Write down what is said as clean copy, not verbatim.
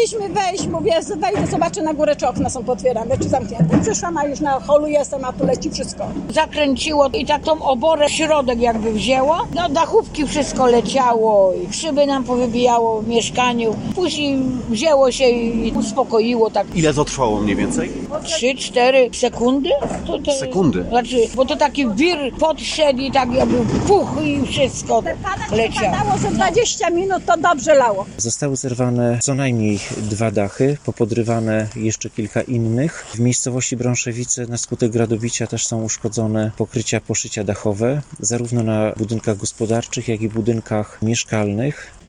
Chcieliśmy wejść, mówię, wejdę, zobaczę na górę, czy okna są potwierane, czy zamknięte. Przyszłam, a już na holu jestem, a tu leci wszystko. Zakręciło i tak tą oborę w środek jakby wzięło. No dachówki wszystko leciało i szyby nam powybijało w mieszkaniu. Później wzięło się i uspokoiło tak. Ile to trwało mniej więcej? 3-4 sekundy? Sekundy? Znaczy, bo to taki wir podszedł i tak jakby puch i wszystko leciało. Padało, że 20 minut to dobrze lało. Zostały zerwane co najmniej 2 dachy, popodrywane jeszcze kilka innych. W miejscowości Brąszewice na skutek gradobicia też są uszkodzone pokrycia, poszycia dachowe, zarówno na budynkach gospodarczych, jak i budynkach mieszkalnych.